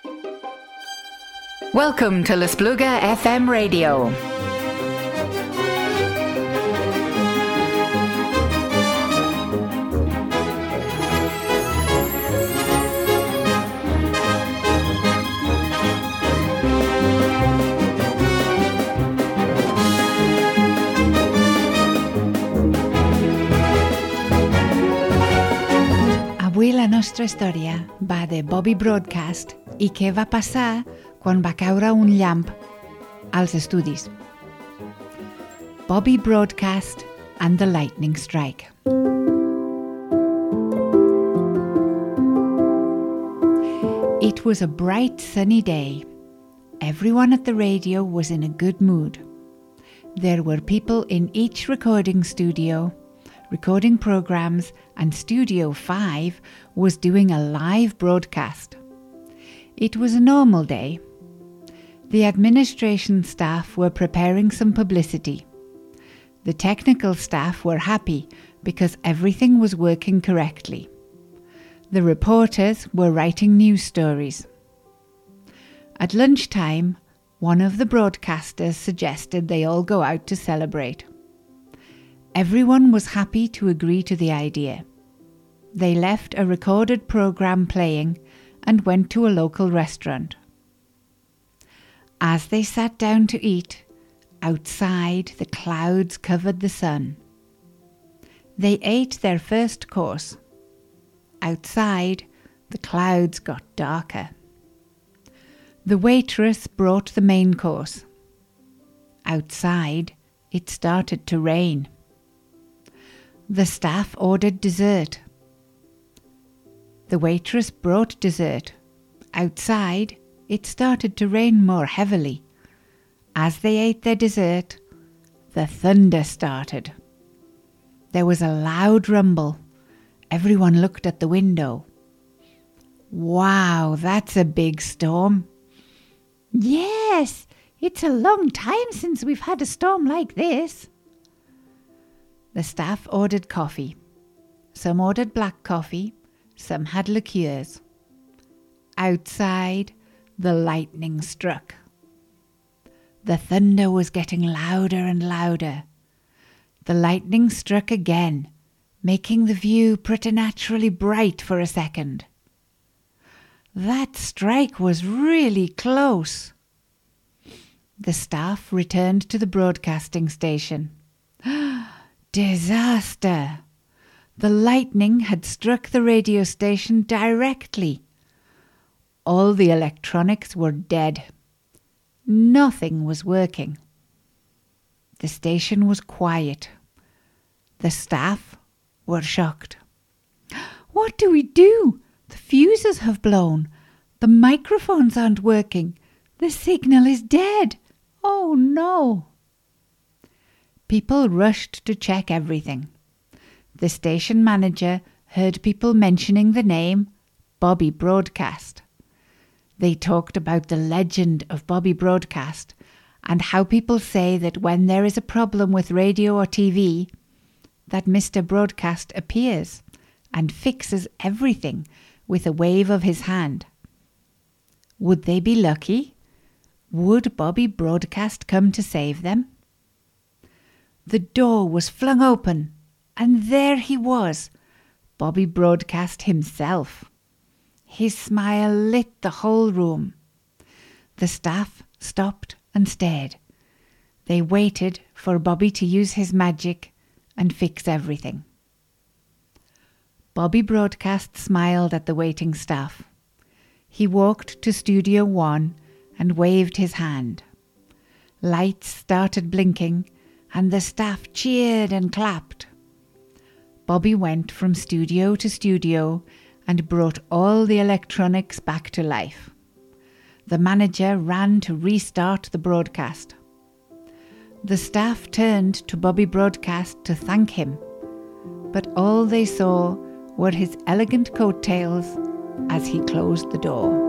Welcome to L'Espluga FM Radio. Avui la nostra història va de Bobby Broadcast i què va passar quan va caure un llamp als estudis. Bobby Broadcast and the Lightning Strike. It was a bright, sunny day. Everyone at the radio was in a good mood. There were people in each recording studio, recording programs, and Studio 5 was doing a live broadcast. It was a normal day. The administration staff were preparing some publicity. The technical staff were happy because everything was working correctly. The reporters were writing news stories. At lunchtime, one of the broadcasters suggested they all go out to celebrate. Everyone was happy to agree to the idea. They left a recorded program playing and went to a local restaurant. As they sat down to eat, outside the clouds covered the sun. They ate their first course. Outside, the clouds got darker. The waitress brought the main course. Outside, it started to rain. The staff ordered dessert. The waitress brought dessert. Outside, it started to rain more heavily. As they ate their dessert, the thunder started. There was a loud rumble. Everyone looked at the window. Wow, that's a big storm. Yes, it's a long time since we've had a storm like this. The staff ordered coffee. Some ordered black coffee. Some had liqueurs. Outside, the lightning struck. The thunder was getting louder and louder. The lightning struck again, making the view preternaturally bright for a second. That strike was really close. The staff returned to the broadcasting station. Disaster! The lightning had struck the radio station directly. All the electronics were dead. Nothing was working. The station was quiet. The staff were shocked. What do we do? The fuses have blown. The microphones aren't working. The signal is dead. Oh no! People rushed to check everything. The station manager heard people mentioning the name Bobby Broadcast. They talked about the legend of Bobby Broadcast and how people say that when there is a problem with radio or TV, that Mr. Broadcast appears and fixes everything with a wave of his hand. Would they be lucky? Would Bobby Broadcast come to save them? The door was flung open, and there he was, Bobby Broadcast himself. His smile lit the whole room. The staff stopped and stared. They waited for Bobby to use his magic and fix everything. Bobby Broadcast smiled at the waiting staff. He walked to Studio 1 and waved his hand. Lights started blinking, and the staff cheered and clapped. Bobby went from studio to studio and brought all the electronics back to life. The manager ran to restart the broadcast. The staff turned to Bobby Broadcast to thank him, but all they saw were his elegant coattails as he closed the door.